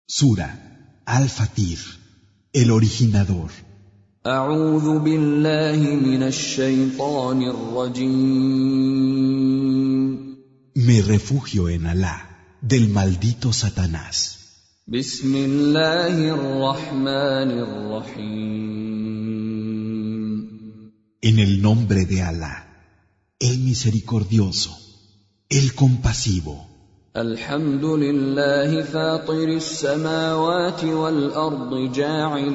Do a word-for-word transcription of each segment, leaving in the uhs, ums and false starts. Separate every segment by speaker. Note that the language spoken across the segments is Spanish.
Speaker 1: Sura Al-Fatir, el originador.
Speaker 2: أعوذ بالله من الشيطان الرجيم.
Speaker 1: Me refugio en Alá, del maldito Satanás.
Speaker 2: بسم الله الرحمن الرحيم.
Speaker 1: En el nombre de Alá, el misericordioso, el compasivo.
Speaker 2: الحمد لله فاطر السماوات والأرض جاعل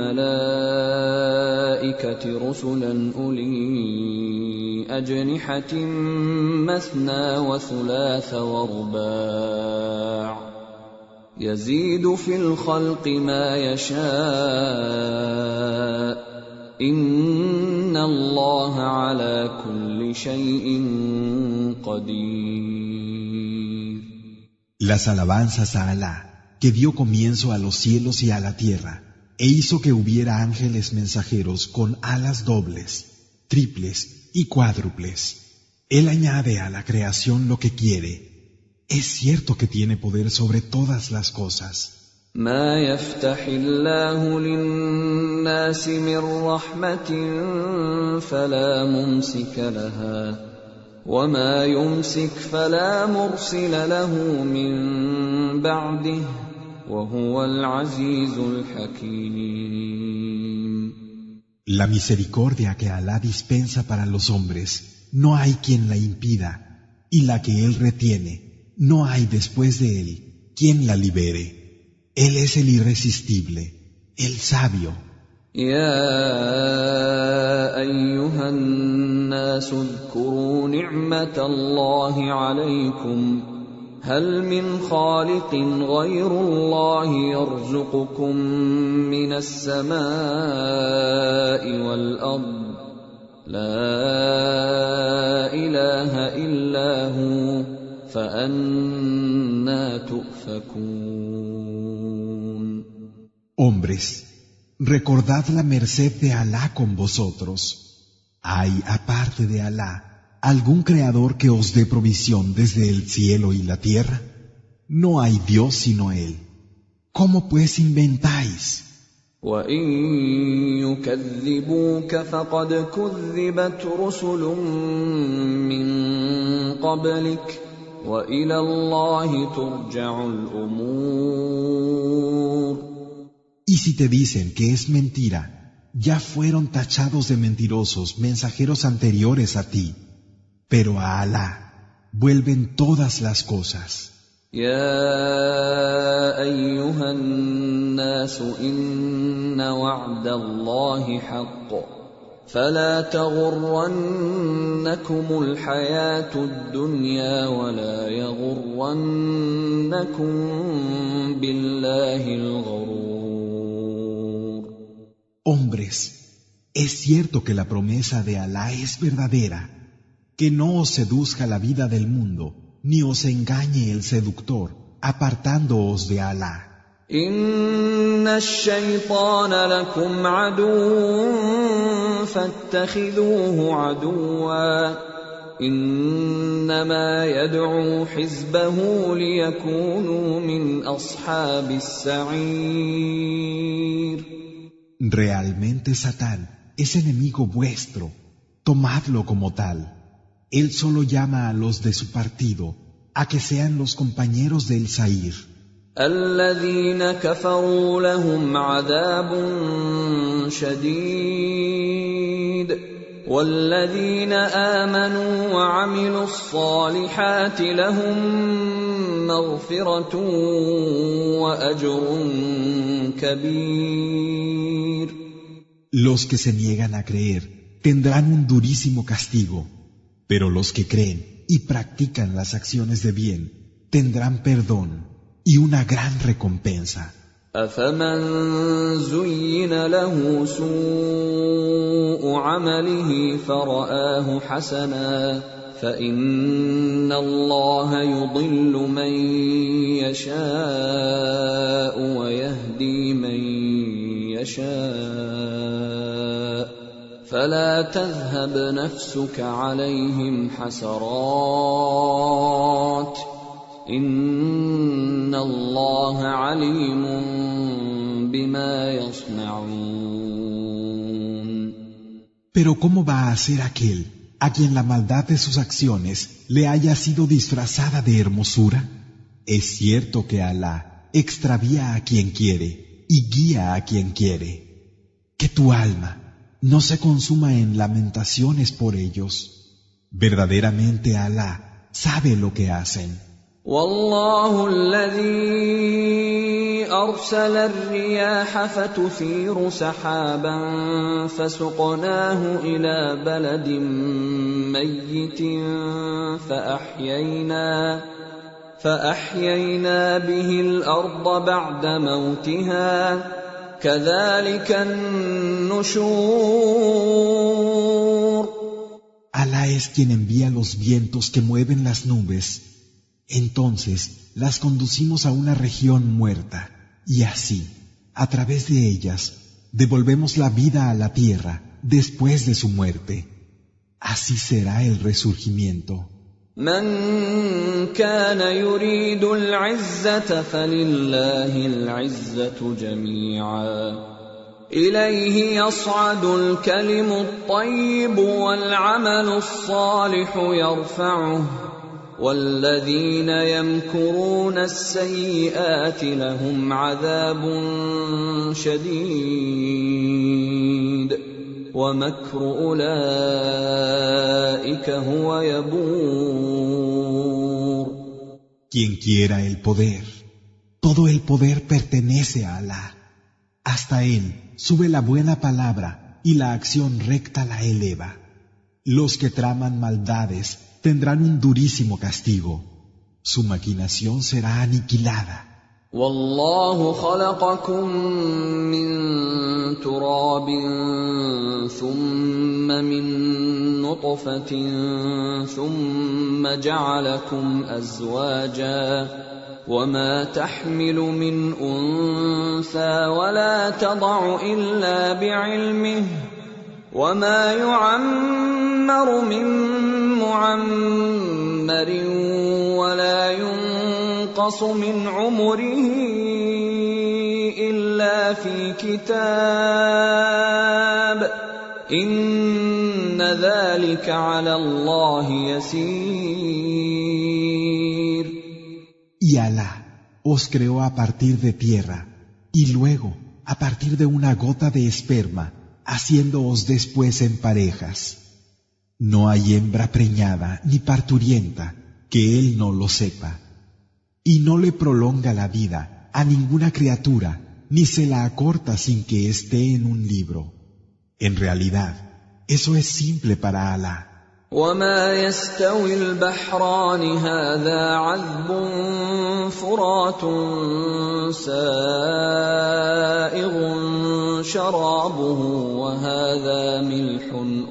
Speaker 2: الملائكة رسلا أولي أجنحة مثنى وثلاث ورباع يزيد في الخلق ما يشاء إن الله على كل شيء قدير.
Speaker 1: Las alabanzas a Alá, que dio comienzo a los cielos y a la tierra, e hizo que hubiera ángeles mensajeros con alas dobles, triples y cuádruples. Él añade a la creación lo que quiere. Es cierto que tiene poder sobre todas las cosas.
Speaker 2: ما يفتح الله للناس من رحمة فلا ممسك لها وما يمسك فلا مرسل له من بعده وهو العزيز الحكيم.
Speaker 1: La misericordia que Alá dispensa para los hombres, no hay quien la impida, y la que Él retiene, no hay después de Él quien la libere. Él es el irresistible, el sabio.
Speaker 2: يا أيها الناس اذكروا نعمة الله عليكم هل من خالق غير الله يرزقكم من السماء والأرض لا إله إلا هو فأنى تؤفكون.
Speaker 1: Hombres, recordad la merced de Alá con vosotros. ¿Hay, aparte de Alá, algún creador que os dé provisión desde el cielo y la tierra? No hay Dios sino Él. ¿Cómo pues inventáis?
Speaker 2: وَإِن يُكَذِّبُوكَ فَقَدْ كُذِّبَتْ رُسُلٌ مِّن قَبْلِكَ وَإِلَى اللَّهِ تُرْجَعُ الْأُمُورُ.
Speaker 1: Y si te dicen que es mentira, ya fueron tachados de mentirosos mensajeros anteriores a ti, pero a Alá vuelven todas las cosas.
Speaker 2: يا أيها الناس إن وعد الله حق فلا تغرنكم الحياة الدنيا ولا يغرنكم بالله الغرور.
Speaker 1: Hombres, es cierto que la promesa de Alá es verdadera, que no os seduzca la vida del mundo, ni os engañe el seductor, apartándoos de Alá.
Speaker 2: إن الشيطان لكم عدو فاتخذوه عدوا إنما يدعو حزبه ليكونوا من أصحاب السعير.
Speaker 1: Realmente Satán es enemigo vuestro, tomadlo como tal. Él solo llama a los de su partido a que sean los compañeros del Sair.
Speaker 2: الذين كفروا لهم عذاب شديد والذين آمنوا وعملوا الصالحات لهم مغفرة وأجر كبير.
Speaker 1: Los que se niegan a creer tendrán un durísimo castigo, pero los que creen y practican las acciones de bien tendrán perdón y una gran recompensa.
Speaker 2: أفمن زين له سوء عمله فرآه حسنا فإن الله يضل من يشاء ويهدي من يشاء فلا تذهب نفسك عليهم حسرات إن الله عليم بما يصنعون.
Speaker 1: Pero ¿cómo va a ser aquel a quien la maldad de sus acciones le haya sido disfrazada de hermosura? Es cierto que Alá extravía a quien quiere y guía a quien quiere. Que tu alma no se consuma en lamentaciones por ellos. Verdaderamente Alá sabe lo que hacen.
Speaker 2: والله الذي أرسل الرياح فتثير سحابا فسقناه إلى بلد ميت فأحيينا فأحيينا به الأرض بعد موتها كذلك النشور.
Speaker 1: Alá es quien envía los vientos que mueven las nubes. Entonces las conducimos a una región muerta, y así, a través de ellas, devolvemos la vida a la tierra después de su muerte. Así será el resurgimiento.
Speaker 2: من كان يريد العزة فلله العزة جميعا إليه يصعد الكلم الطيب والعمل الصالح يرفعه والذين يمكرون السيئات لهم عذاب شديد ومكر أولئك هو يبور.
Speaker 1: Quien quiera el poder, todo el poder pertenece a Alá. Hasta Él sube la buena palabra y la acción recta la eleva. Los que traman maldades tendrán un durísimo castigo. Su maquinación será aniquilada.
Speaker 2: والله خلقكم من تراب ثم من نطفة ثم جعلكم أزواجا وما تحمل من أنثى ولا تضع إلا بعلمه وما يعمر من معمر ولا ينقص من عمره إلا في كتاب إن ذلك على الله يسير.
Speaker 1: Y Alá os creó a partir de tierra y luego a partir de una gota de esperma, haciéndoos después en parejas. No hay hembra preñada ni parturienta que él no lo sepa, y no le prolonga la vida a ninguna criatura, ni se la acorta sin que esté en un libro. En realidad, eso es simple para Alá.
Speaker 2: وما يستوي البحران هذا عذب فرات سائغ شرابه وهذا ملح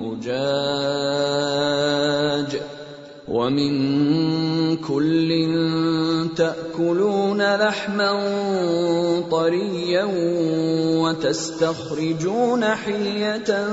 Speaker 2: أجاج ومن كل تأكلون لحما طريا وتستخرجون حلية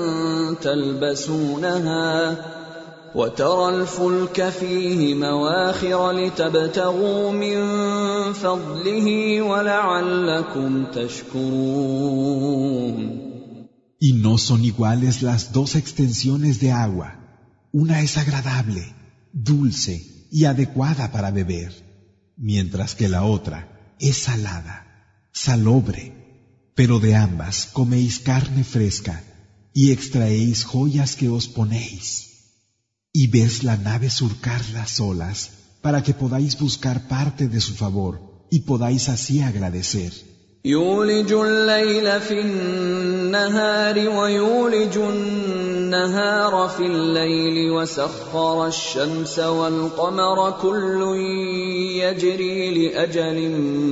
Speaker 2: تلبسونها وترى الفلك فيه مواخر لتبتغوا من فضله ولعلكم تشكرون.
Speaker 1: Y no son iguales las dos extensiones de agua. Una es agradable, dulce y adecuada para beber, mientras que la otra es salada, salobre. Pero de ambas coméis carne fresca y extraéis joyas que os ponéis. Y ves la nave surcar las olas para que podáis buscar parte de su favor y podáis así agradecer.
Speaker 2: يولج الليل في النهار ويولج النهار في الليل وسخر الشمس والقمر كل يجري لأجل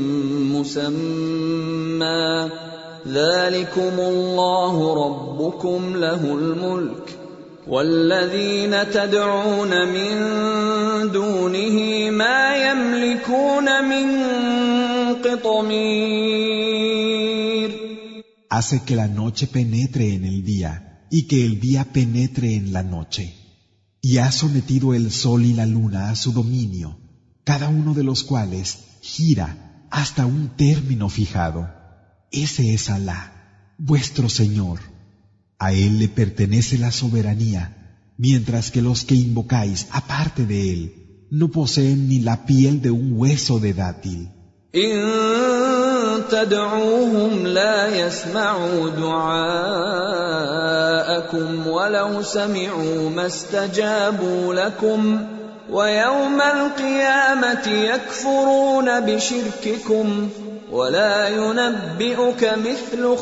Speaker 2: مسمى ذلكم الله ربكم له الملك والذين تدعون من دونه ما يملكون من قطمير.
Speaker 1: Hace que la noche penetre en el día y que el día penetre en la noche. Y ha sometido el sol y la luna a su dominio. cada uno de los cuales gira hasta un término fijado. Ese es Alá, vuestro Señor. A Él le pertenece la soberanía, mientras que los que invocáis aparte de Él no poseen ni la piel de un hueso de dátil.
Speaker 2: إن تدعوهم لا يسمعوا دعاءكم ولو سمعوا ما استجابوا لكم ويوم القيامة يكفرون بشرككم ولا ينبئك مثل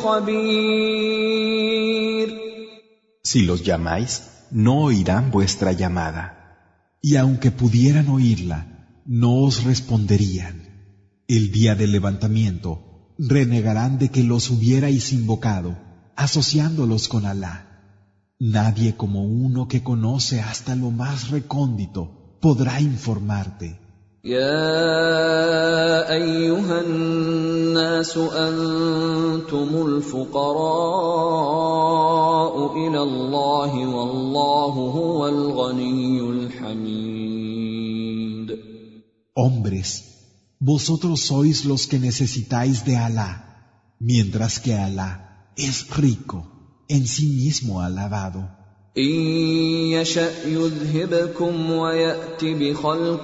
Speaker 2: خبير.
Speaker 1: Si los llamáis, no oirán vuestra llamada, y aunque pudieran oírla, no os responderían. El día del levantamiento renegarán de que los hubierais invocado, asociándolos con Alá. Nadie como uno que conoce hasta lo más recóndito podrá informarte.
Speaker 2: يا أيها الناس أنتم الفقراء إلى الله والله هو الغني الحميد.
Speaker 1: Hombres, vosotros sois los que necesitáis de Alá, mientras que Alá es rico, en sí mismo alabado.
Speaker 2: إن يشأ يذهبكم ويأت بخلق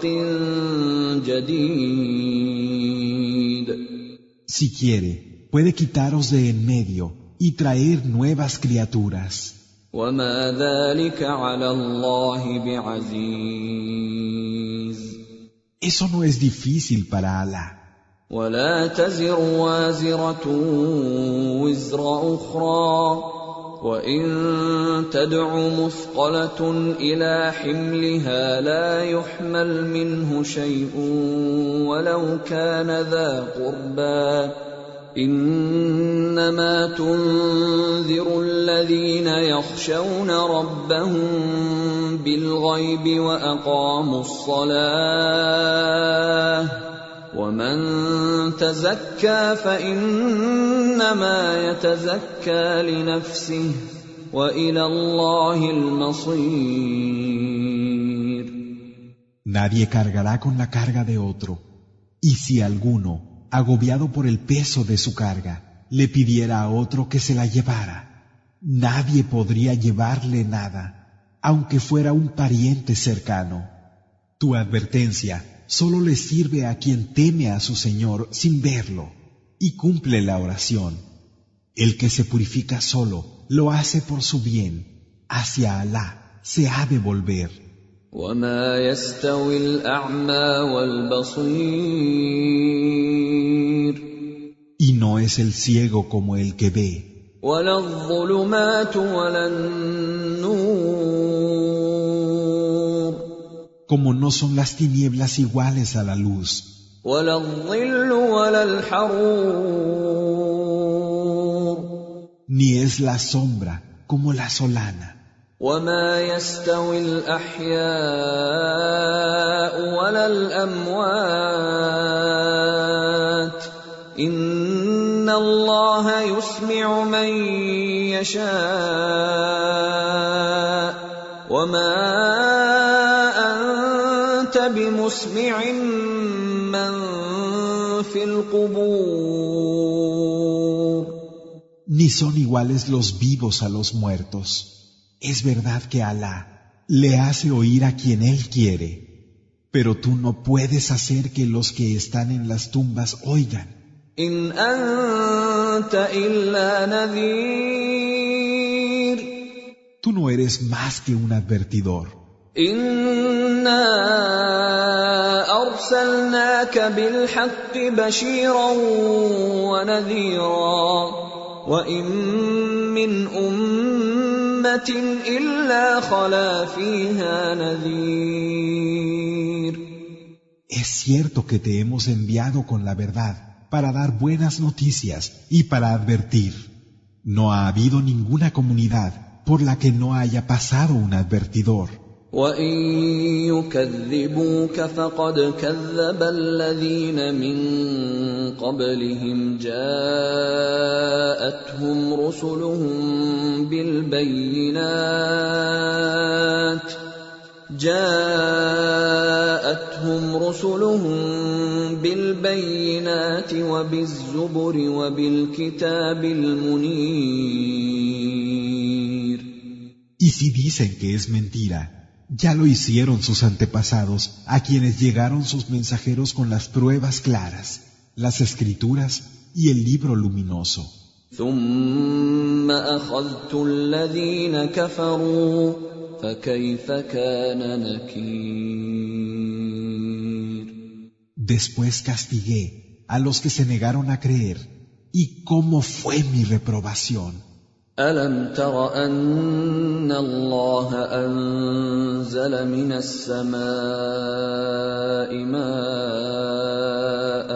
Speaker 2: جديد.
Speaker 1: Si quiere, puede quitaros de en medio y traer nuevas criaturas.
Speaker 2: وما ذلك على الله بعزيز.
Speaker 1: Eso no es difícil para Alá.
Speaker 2: ولا تزر وازرة وزر أخرى وإن تدع مثقلة إلى حملها لا يحمل منه شيء ولو كان ذا قربى إنما تنذر الذين يخشون ربهم بالغيب وأقاموا الصلاة ومن تزكى فإنما يتزكى لنفسه وإلى الله المصير.
Speaker 1: Nadie cargará con la carga de otro, y si alguno, agobiado por el peso de su carga, le pidiera a otro que se la llevara, nadie podría llevarle nada, aunque fuera un pariente cercano. Tu advertencia solo le sirve a quien teme a su Señor sin verlo y cumple la oración. El que se purifica solo lo hace por su bien. Hacia Alá se ha de volver.
Speaker 2: وما يستوي الأعمى والبصير.
Speaker 1: Y no es el ciego como el que ve.
Speaker 2: ولا الظلمات ولا النور.
Speaker 1: Como no son las tinieblas iguales a la luz.
Speaker 2: ولا الظل ولا الحرور.
Speaker 1: Ni es la sombra como la solana.
Speaker 2: وما يستوي الأحياء ولا الأموات إن الله يسمع من يشاء وما أنت بمسمع من في القبور.
Speaker 1: Ni son iguales los vivos a los muertos. Es verdad que Alá le hace oír a quien Él quiere, pero tú no puedes hacer que los que están en las tumbas oigan.
Speaker 2: إن أنت إلا نذير.
Speaker 1: Tú no eres más que un advertidor.
Speaker 2: إنا أرسلناك بالحق بشيرا ونذيرا وإن من أمة إلا خلا فيها نذير.
Speaker 1: Es cierto que te hemos enviado con la verdad para dar buenas noticias y para advertir. No ha habido ninguna comunidad por la que no haya pasado un advertidor.
Speaker 2: وَإِن يُكَذِّبُوكَ فَقَدْ كَذَّبَ الَّذِينَ مِن قَبْلِهِمْ جَاءَتْهُمْ رُسُلُهُم بِالْبَيِّنَاتِ جاءتهم رسلهم بالبينات وبالزبر وبالكتاب المنير.
Speaker 1: Y si dicen que es mentira, ya lo hicieron sus antepasados, a quienes llegaron sus mensajeros con las pruebas claras, las escrituras y el libro luminoso.
Speaker 2: ثم أخذت الذين كفروا فكيف كان نكير.
Speaker 1: Después castigué a los que se negaron a creer, y cómo fue mi reprobación.
Speaker 2: ألم تر أن الله أنزل من السماء ماء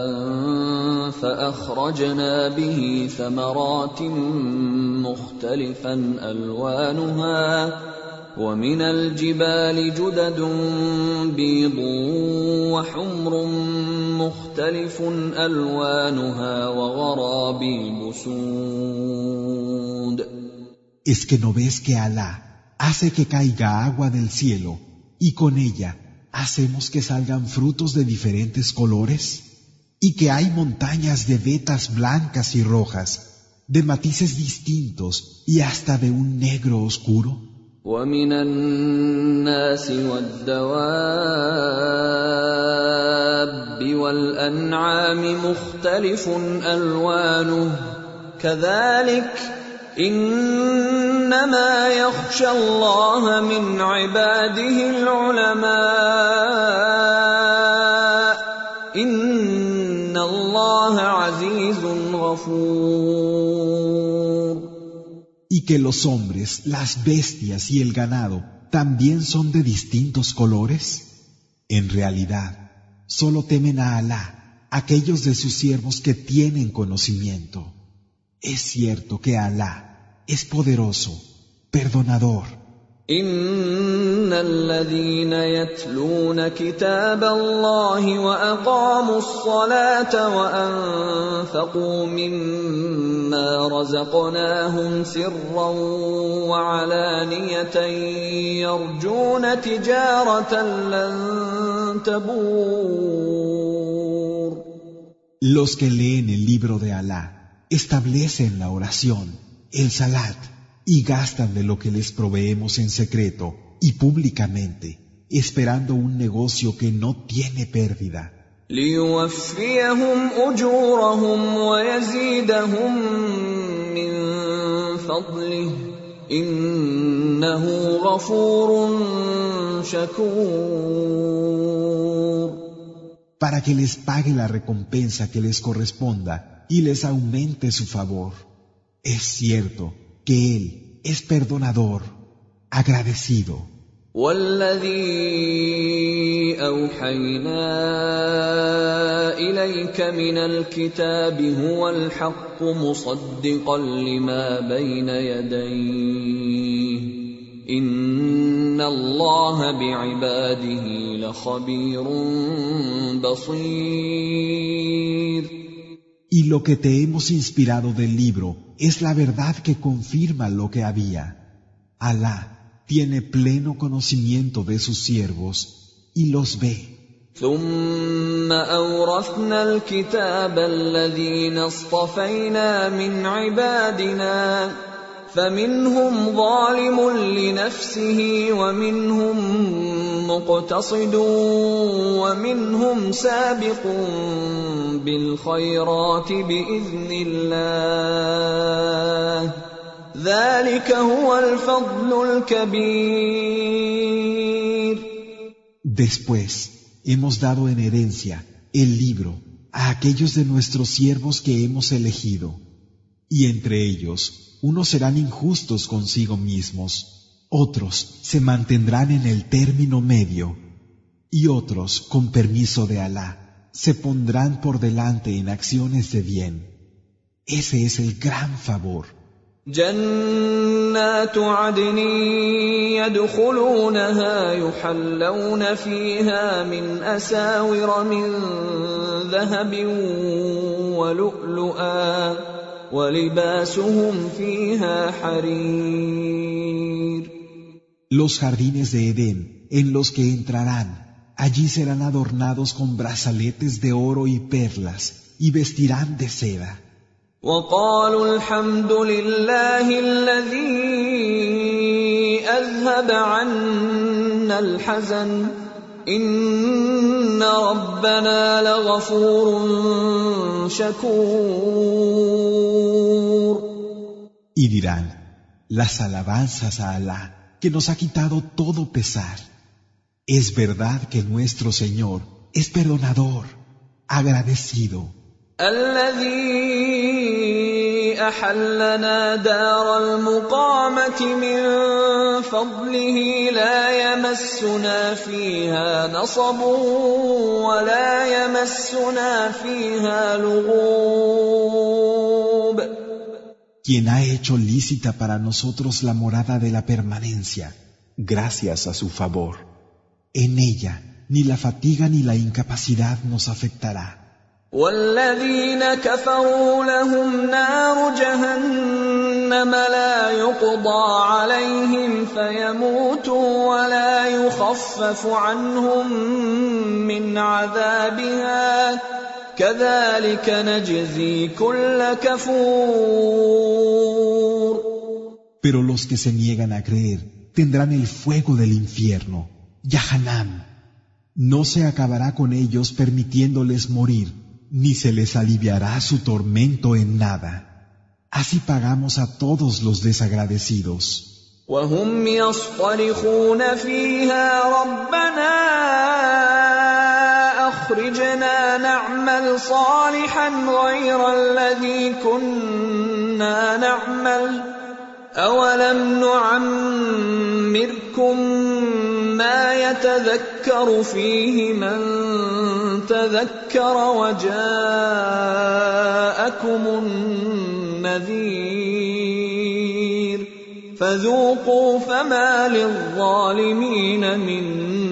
Speaker 2: فأخرجنا به ثمرات مختلفا ألوانها ومن الجبال جدد بيض وحمر مختلف ألوانها وغرابيب سود.
Speaker 1: ¿Es que no ves que Alá hace que caiga agua del cielo y con ella hacemos que salgan frutos de diferentes colores? Y que hay montañas de vetas blancas y rojas, de matices distintos y hasta de un negro oscuro?
Speaker 2: ومن الناس والدواب والأنعام مختلف ألوانه كذلك إنما يخشى الله من عباده العلماء إن الله عزيز غفور.
Speaker 1: Y que los hombres, las bestias y el ganado también son de distintos colores. En realidad, solo temen a Alá aquellos de sus siervos que tienen conocimiento. Es cierto que Alá es poderoso, perdonador.
Speaker 2: إن الذين يتلون كتاب الله وأقاموا الصلاة وأنفقوا مما رزقناهم سرا وعلانية يرجون تجارة لن تبور.
Speaker 1: Los que leen el libro de Alá establecen la oración, el salat, y gastan de lo que les proveemos en secreto y públicamente, esperando un negocio que no tiene pérdida.
Speaker 2: ليوفيهم أجورهم ويزيدهم من فضله إنه غفور شكور.
Speaker 1: Para que les pague la recompensa que les corresponda y les aumente su favor. Es cierto que Él es perdonador, agradecido.
Speaker 2: والذي أوحينا إليك من الكتاب هو الحق مصدقا لما بين يديه إن الله بعباده لخبير بصير.
Speaker 1: Y lo que te hemos inspirado del libro es la verdad que confirma lo que había. Alá tiene pleno conocimiento de sus siervos y los ve.
Speaker 2: ثم أورثنا الكتاب الذين اصطفينا من عبادنا فمنهم ظالم لنفسه ومنهم مقتصد ومنهم سابق بالخيرات بإذن الله ذلك هو الفضل الكبير.
Speaker 1: Después hemos dado en herencia el libro a aquellos de nuestros siervos que hemos elegido, y entre ellos unos serán injustos consigo mismos, otros se mantendrán en el término medio, y otros, con permiso de Alá, se pondrán por delante en acciones de bien. Ese es el gran favor.
Speaker 2: جنات عدن يدخلونها يحلون فيها من أساور من ذهب ولؤلؤا ولباسهم فيها حرير.
Speaker 1: Los jardines de Edén en los que entrarán. Allí serán adornados con brazaletes de oro y perlas, y vestirán de seda.
Speaker 2: وقالوا الحمد لله الذي أذهب عنا الحزن إن ربنا لغفور شكور.
Speaker 1: Y dirán, las alabanzas a Alá, que nos ha quitado todo pesar. Es verdad que nuestro Señor es perdonador, agradecido.
Speaker 2: الذي أحلنا دار المقامة من فضله لا يمسنا فيها نصب ولا يمسنا فيها لغوب.
Speaker 1: Quien ha hecho lícita para nosotros la morada de la permanencia, gracias a su favor. En ella ni la fatiga ni la incapacidad nos afectará.
Speaker 2: والذين كفروا لهم نار جهنم لا يقضى عليهم فيموتوا ولا يخفف عنهم من عذابها كذلك نجزي كل كفور.
Speaker 1: Pero los que se niegan a creer tendrán el fuego del infierno, Yahanam. No se acabará con ellos permitiéndoles morir, ni se les aliviará su tormento en nada. Así pagamos a todos los desagradecidos.
Speaker 2: وهم يصطرخون فيها ربنا أخرجنا نعمل صالحا غير الذي كنا نعمل أولم نعمركم ما يتذكر فيه من تذكر وجاءكم النذير فذوقوا فما للظالمين من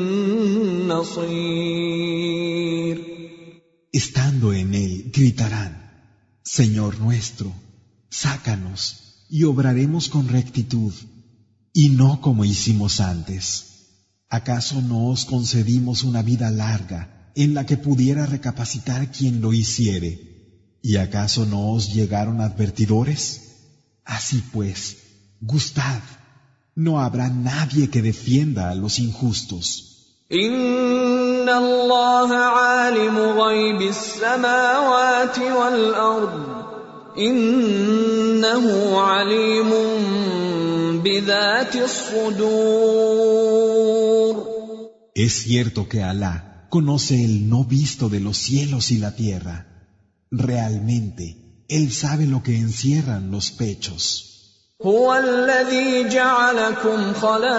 Speaker 2: نصير.
Speaker 1: Estando en él, gritarán, Señor nuestro, sácanos y obraremos con rectitud, y no como hicimos antes. ¿Acaso no os concedimos una vida larga en la que pudiera recapacitar quien lo hiciere? ¿Y acaso no os llegaron advertidores? Así pues, gustad, no habrá nadie que defienda a los injustos.
Speaker 2: إن الله عالم غيب السماوات والأرض إنه عليم بذات الصدور.
Speaker 1: Es cierto que Alá conoce el no visto de los cielos y la tierra. Realmente, Él sabe lo que encierran los pechos.
Speaker 2: هو الذي جعلكم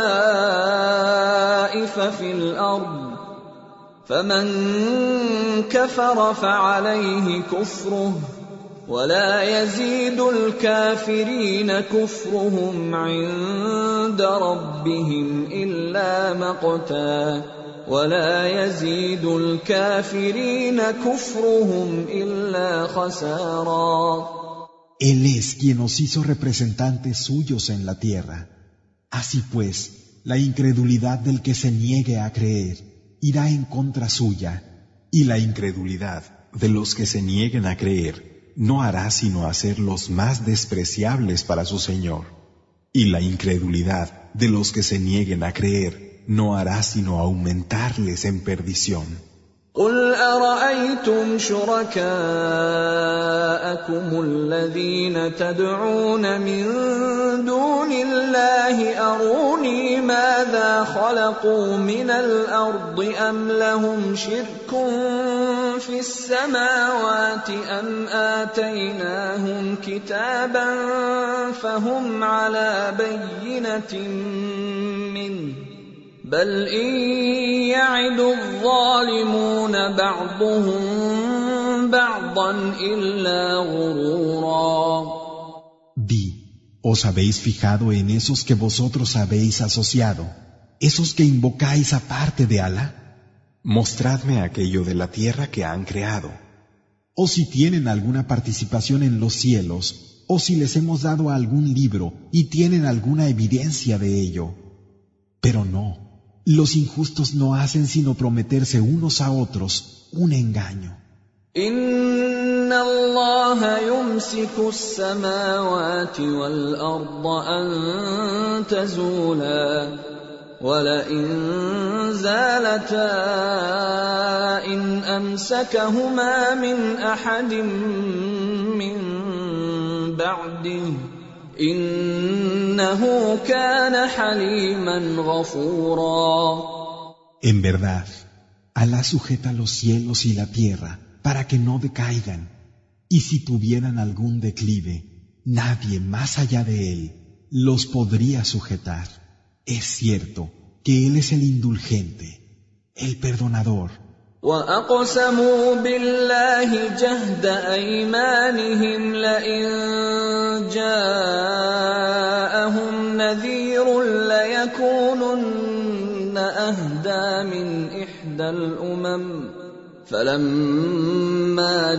Speaker 2: خلائف في الأرض فمن كفر فعليه كفره ولا يزيد الكافرين كفرهم عند ربهم إلا مقتا ولا يزيد الكافرين كفرهم إلا خسارا.
Speaker 1: Él es quien nos hizo representantes suyos en la tierra. Así pues, la incredulidad del que se niegue a creer irá en contra suya, y la incredulidad de los que se nieguen a creer no hará sino hacerlos más despreciables para su Señor. Y la incredulidad de los que se nieguen a creer no hará sino aumentarles en perdición.
Speaker 2: قل أرأيتم شركاءكم الذين تدعون من دون الله أروني ماذا خلقوا من الأرض أم لهم شرك في السماوات أم آتيناهم كتابا فهم على بينة منه بل إن يعد الظالمون بعضهم بعضا إلا غرورا.
Speaker 1: Di, ¿os habéis fijado en esos que vosotros habéis asociado, esos que invocáis aparte de Alá? Mostradme aquello de la tierra que han creado. O si tienen alguna participación en los cielos, o si les hemos dado algún libro y tienen alguna evidencia de ello. Pero no. Los injustos no hacen sino prometerse unos a otros un engaño.
Speaker 2: إن الله يمسك السماوات والأرض أن تزولا ولئن زالتا إن أمسكهما من أحد من بعده إنه كان حليما غفورا.
Speaker 1: En verdad, Alá sujeta los cielos y la tierra para que no decaigan, y si tuvieran algún declive, nadie más allá de él los podría sujetar. Es cierto que Él es el indulgente, el perdonador.
Speaker 2: وَأَقْسَمُوا بِاللَّهِ جَهْدَ أَيْمَانِهِمْ لَئِن جَاءَهُمْ نَذِيرٌ لَيَكُونُنَّ أَهْدَىٰ مِنْ إِحْدَى الْأُمَمِ فَلَمَّا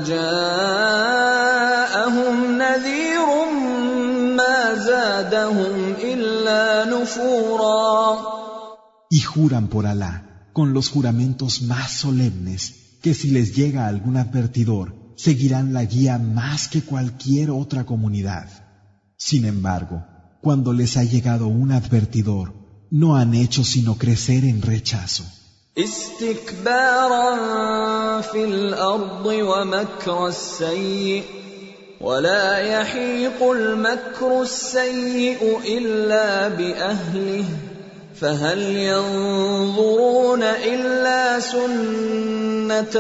Speaker 2: جَاءَهُمْ نَذِيرٌ مَا زَادَهُمْ إِلَّا نُفُورًا.
Speaker 1: Y juran por Alá con los juramentos más solemnes, que si les llega algún advertidor, seguirán la guía más que cualquier otra comunidad. Sin embargo, cuando les ha llegado un advertidor, no han hecho sino crecer en rechazo.
Speaker 2: استكبارا في الأرض ومكر السيء ولا يحيق المكر السيء إلا بأهله فهل ينظرون إلا سنة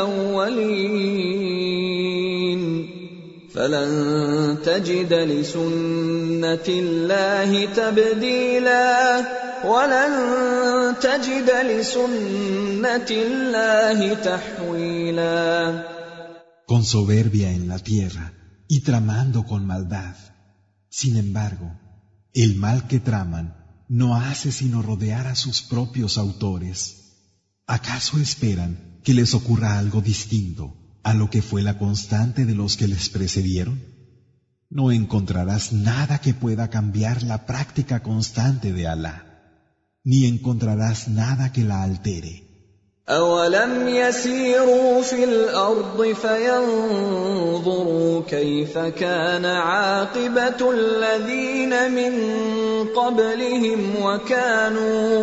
Speaker 2: الأولين فلن تجد لسنة الله تبديلا ولن تجد لسنة الله تحويلا.
Speaker 1: Con soberbia en la tierra y tramando con maldad. Sin embargo, el mal que traman no hace sino rodear a sus propios autores. ¿Acaso esperan que les ocurra algo distinto a lo que fue la constante de los que les precedieron? No encontrarás nada que pueda cambiar la práctica constante de Alá, ni encontrarás nada que la altere.
Speaker 2: أَوَلَمْ يَسِيرُوا فِي الْأَرْضِ فَيَنظُرُوا كَيْفَ كَانَ عَاقِبَةُ الَّذِينَ مِن قَبْلِهِمْ وَكَانُوا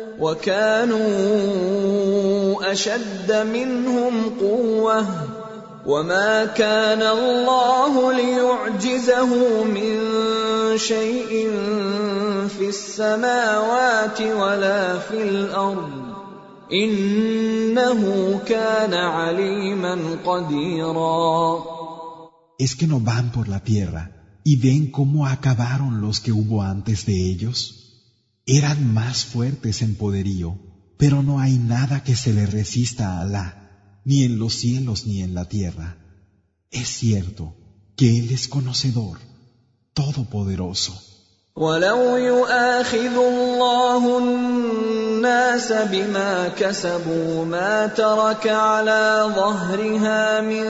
Speaker 2: وَكَانُوا أَشَدَّ مِنْهُمْ قُوَّةً وَمَا كَانَ اللَّهُ لِيُعْجِزَهُ مِن شَيْءٍ فِي السَّمَاوَاتِ وَلَا فِي الْأَرْضِ إِنَّهُ كَانَ عَلِيمًا قَدِيرًا.
Speaker 1: ¿Es que no van por la tierra y ven cómo acabaron los que hubo antes de ellos? Eran más fuertes en poderío, pero no hay nada que se le resista a Alá, ni en los cielos ni en la tierra. Es cierto que Él es conocedor, todopoderoso.
Speaker 2: وَلَوْ يُؤَاخِذُ اللَّهُ النَّاسَ بِمَا كَسَبُوا مَا تَرَكَ عَلَى ظَهْرِهَا مِن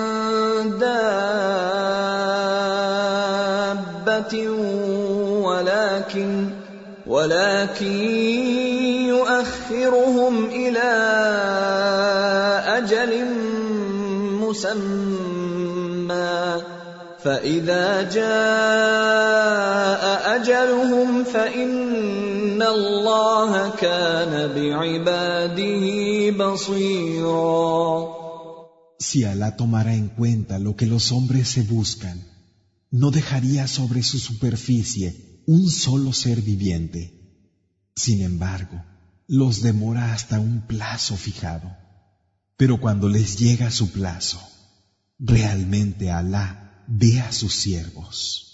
Speaker 2: دَابَّةٍ وَلَكِنْ وَلَكِنْ يُؤَخِّرُهُمْ إِلَى أَجَلٍ مُّسَمًّى فَإِذَا جَاءَ أَجَلُهُمْ فَإِنَّ اللَّهَ كَانَ بِعِبَادِهِ بَصِيرًا.
Speaker 1: Si Alá tomara en cuenta lo que los hombres se buscan, no dejaría sobre su superficie un solo ser viviente. Sin embargo, los demora hasta un plazo fijado. Pero cuando les llega su plazo, realmente Alá ve a sus siervos.